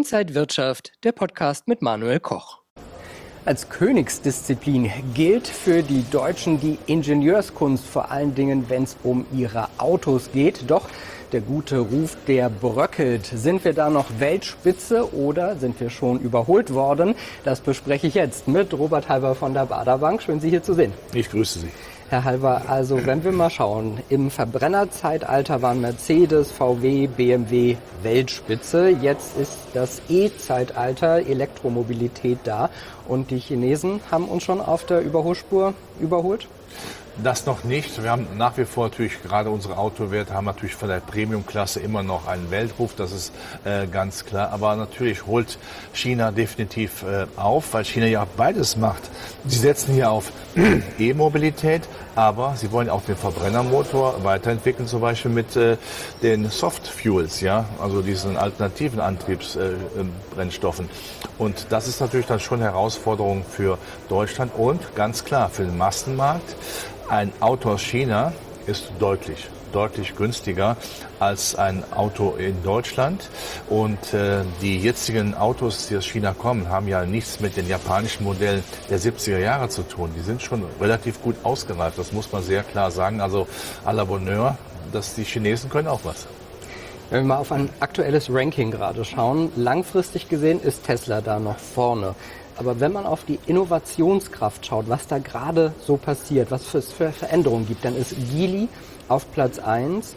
Inside Wirtschaft, der Podcast mit Manuel Koch. Als Königsdisziplin gilt für die Deutschen die Ingenieurskunst, vor allen Dingen, wenn es um ihre Autos geht. Doch der gute Ruf, der bröckelt. Sind wir da noch Weltspitze oder sind wir schon überholt worden? Das bespreche ich jetzt mit Robert Halber von der Baader Bank. Schön, Sie hier zu sehen. Ich grüße Sie. Herr Halber, also wenn wir mal schauen, im Verbrennerzeitalter waren Mercedes, VW, BMW Weltspitze. Jetzt ist das E-Zeitalter, Elektromobilität da und die Chinesen haben uns schon auf der Überholspur überholt? Das noch nicht. Wir haben nach wie vor natürlich, gerade unsere Autowerte haben natürlich von der Premium-Klasse immer noch einen Weltruf, das ist ganz klar. Aber natürlich holt China definitiv auf, weil China ja beides macht. Sie setzen hier auf E-Mobilität, aber sie wollen auch den Verbrennermotor weiterentwickeln, zum Beispiel mit den Soft Fuels, ja, also diesen alternativen Antriebsbrennstoffen. Und das ist natürlich dann schon eine Herausforderung für Deutschland und ganz klar für den Massenmarkt. Ein Auto aus China ist deutlich günstiger als ein Auto in Deutschland. Und die jetzigen Autos, die aus China kommen, haben ja nichts mit den japanischen Modellen der 70er Jahre zu tun. Die sind schon relativ gut ausgereift, das muss man sehr klar sagen. Also à la Bonheur, dass die Chinesen können auch was. Wenn wir mal auf ein aktuelles Ranking gerade schauen, langfristig gesehen ist Tesla da noch vorne. Aber wenn man auf die Innovationskraft schaut, was da gerade so passiert, was es für Veränderungen gibt, dann ist Geely auf Platz 1,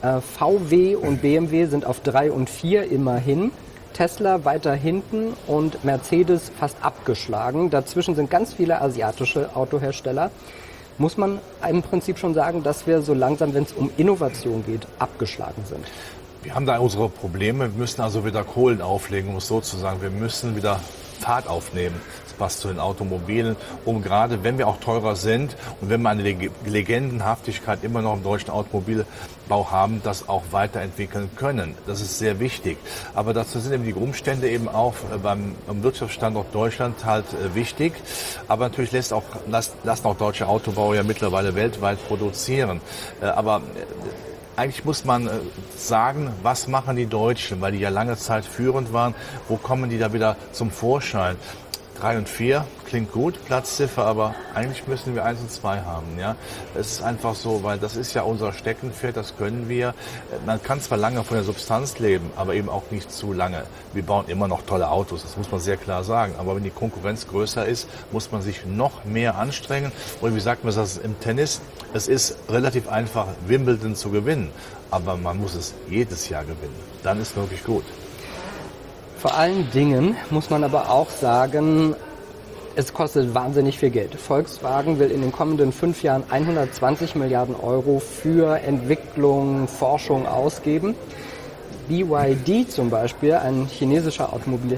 VW und BMW sind auf 3 und 4 immerhin, Tesla weiter hinten und Mercedes fast abgeschlagen. Dazwischen sind ganz viele asiatische Autohersteller. Muss man im Prinzip schon sagen, dass wir so langsam, wenn es um Innovation geht, abgeschlagen sind? Wir haben da unsere Probleme. Wir müssen also wieder Kohlen auflegen, um es so zu sagen. Wir müssen wieder Fahrt aufnehmen. Das passt zu den Automobilen, um gerade, wenn wir auch teurer sind und wenn wir eine Legendenhaftigkeit immer noch im deutschen Automobilbau haben, das auch weiterentwickeln können. Das ist sehr wichtig. Aber dazu sind eben die Umstände eben auch beim Wirtschaftsstandort Deutschland halt wichtig. Aber natürlich lassen auch deutsche Autobauer ja mittlerweile weltweit produzieren. Aber eigentlich muss man sagen, was machen die Deutschen, weil die ja lange Zeit führend waren, wo kommen die da wieder zum Vorschein? 3 und 4 klingt gut, Platzziffer, aber eigentlich müssen wir 1 und 2 haben. Ja? Es ist einfach so, weil das ist ja unser Steckenpferd, das können wir. Man kann zwar lange von der Substanz leben, aber eben auch nicht zu lange. Wir bauen immer noch tolle Autos, das muss man sehr klar sagen. Aber wenn die Konkurrenz größer ist, muss man sich noch mehr anstrengen. Und wie sagt man das im Tennis? Es ist relativ einfach, Wimbledon zu gewinnen, aber man muss es jedes Jahr gewinnen. Dann ist es wirklich gut. Vor allen Dingen muss man aber auch sagen, es kostet wahnsinnig viel Geld. Volkswagen will in den kommenden 5 Jahren 120 Milliarden Euro für Entwicklung, Forschung ausgeben. BYD zum Beispiel, ein chinesischer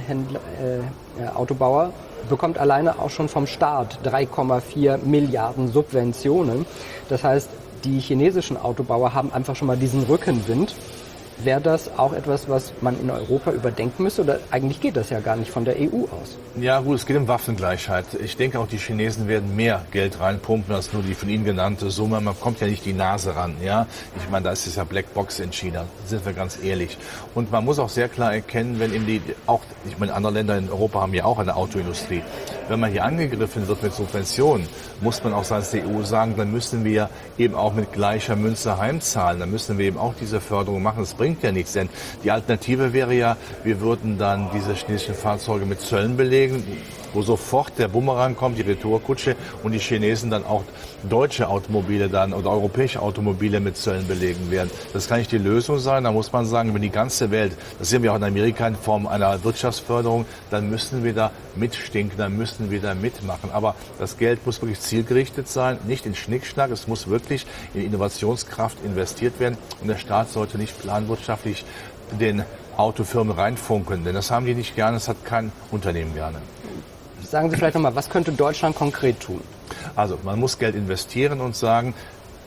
Autobauer, bekommt alleine auch schon vom Staat 3,4 Milliarden Subventionen. Das heißt, die chinesischen Autobauer haben einfach schon mal diesen Rückenwind. Wäre das auch etwas, was man in Europa überdenken müsste? Oder eigentlich geht das ja gar nicht von der EU aus? Ja gut, es geht um Waffengleichheit. Ich denke auch, die Chinesen werden mehr Geld reinpumpen als nur die von Ihnen genannte Summe. Man kommt ja nicht die Nase ran. Ja? Ich meine, da ist es ja Blackbox in China, sind wir ganz ehrlich. Und man muss auch sehr klar erkennen, wenn eben ich meine, andere Länder in Europa haben ja auch eine Autoindustrie. Wenn man hier angegriffen wird mit Subventionen, muss man auch seitens der EU sagen, dann müssen wir eben auch mit gleicher Münze heimzahlen. Dann müssen wir eben auch diese Förderung machen. Das bringt ja nichts, denn die Alternative wäre ja, wir würden dann diese chinesischen Fahrzeuge mit Zöllen belegen, wo sofort der Bumerang kommt, die Retourkutsche und die Chinesen dann auch deutsche Automobile dann oder europäische Automobile mit Zöllen belegen werden. Das kann nicht die Lösung sein. Da muss man sagen, wenn die ganze Welt, das sehen wir auch in Amerika in Form einer Wirtschaftsförderung, dann müssen wir da mitstinken, dann müssen wir da mitmachen. Aber das Geld muss wirklich zielgerichtet sein, nicht in Schnickschnack. Es muss wirklich in Innovationskraft investiert werden und der Staat sollte nicht planwirtschaftlich den Autofirmen reinfunken, denn das haben die nicht gerne, das hat kein Unternehmen gerne. Sagen Sie vielleicht nochmal, was könnte Deutschland konkret tun? Also man muss Geld investieren und sagen,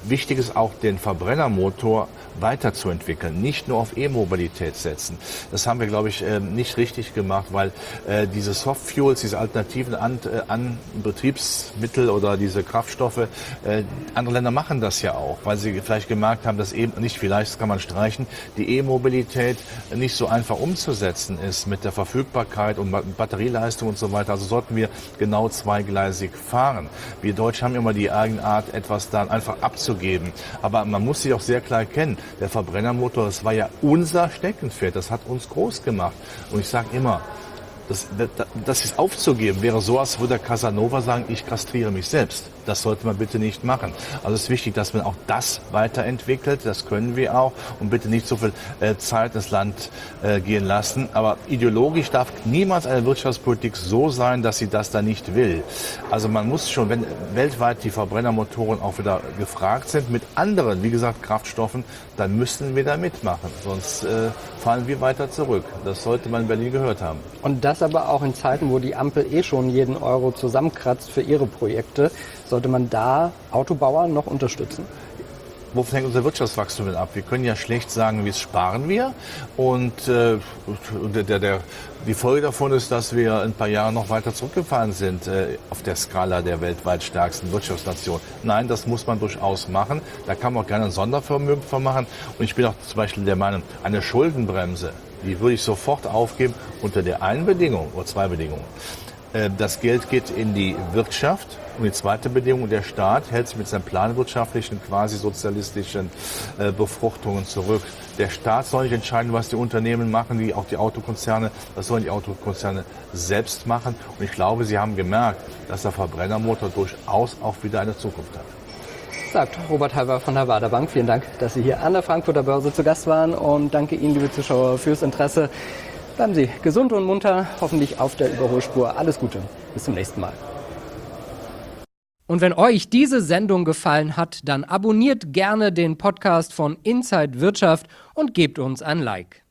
Wichtig ist auch, den Verbrennermotor weiterzuentwickeln, nicht nur auf E-Mobilität setzen. Das haben wir, glaube ich, nicht richtig gemacht, weil diese Softfuels, diese alternativen Betriebsmittel oder diese Kraftstoffe, andere Länder machen das ja auch, weil sie vielleicht gemerkt haben, dass eben nicht vielleicht, das kann man streichen, die E-Mobilität nicht so einfach umzusetzen ist mit der Verfügbarkeit und Batterieleistung und so weiter. Also sollten wir genau zweigleisig fahren. Wir Deutschen haben immer die Eigenart, etwas dann einfach abzugeben. Aber man muss sich auch sehr klar erkennen, der Verbrennermotor, das war ja unser Steckenpferd, das hat uns groß gemacht. Und ich sage immer, das ist aufzugeben, wäre so, als würde der Casanova sagen, ich kastriere mich selbst. Das sollte man bitte nicht machen. Also es ist wichtig, dass man auch das weiterentwickelt. Das können wir auch. Und bitte nicht so viel Zeit ins Land gehen lassen. Aber ideologisch darf niemals eine Wirtschaftspolitik so sein, dass sie das da nicht will. Also man muss schon, wenn weltweit die Verbrennermotoren auch wieder gefragt sind, mit anderen, wie gesagt, Kraftstoffen, dann müssen wir da mitmachen. Sonst fallen wir weiter zurück. Das sollte man in Berlin gehört haben. Und das aber auch in Zeiten, wo die Ampel schon jeden Euro zusammenkratzt für ihre Projekte. Sollte man da Autobauer noch unterstützen? Wovon hängt unser Wirtschaftswachstum denn ab? Wir können ja schlecht sagen, wie sparen wir. Und die Folge davon ist, dass wir in ein paar Jahren noch weiter zurückgefallen sind auf der Skala der weltweit stärksten Wirtschaftsnation. Nein, das muss man durchaus machen. Da kann man auch gerne ein Sondervermögen von machen. Und ich bin auch zum Beispiel der Meinung, eine Schuldenbremse, die würde ich sofort aufgeben unter der einen Bedingung oder zwei Bedingungen. Das Geld geht in die Wirtschaft. Und die zweite Bedingung, der Staat hält sich mit seinen planwirtschaftlichen, quasi sozialistischen Befruchtungen zurück. Der Staat soll nicht entscheiden, was die Unternehmen machen, auch die Autokonzerne. Das sollen die Autokonzerne selbst machen. Und ich glaube, sie haben gemerkt, dass der Verbrennermotor durchaus auch wieder eine Zukunft hat. Sagt Robert Halver von der Baader Bank. Vielen Dank, dass Sie hier an der Frankfurter Börse zu Gast waren. Und danke Ihnen, liebe Zuschauer, fürs Interesse. Bleiben Sie gesund und munter, hoffentlich auf der Überholspur. Alles Gute, bis zum nächsten Mal. Und wenn euch diese Sendung gefallen hat, dann abonniert gerne den Podcast von Inside Wirtschaft und gebt uns ein Like.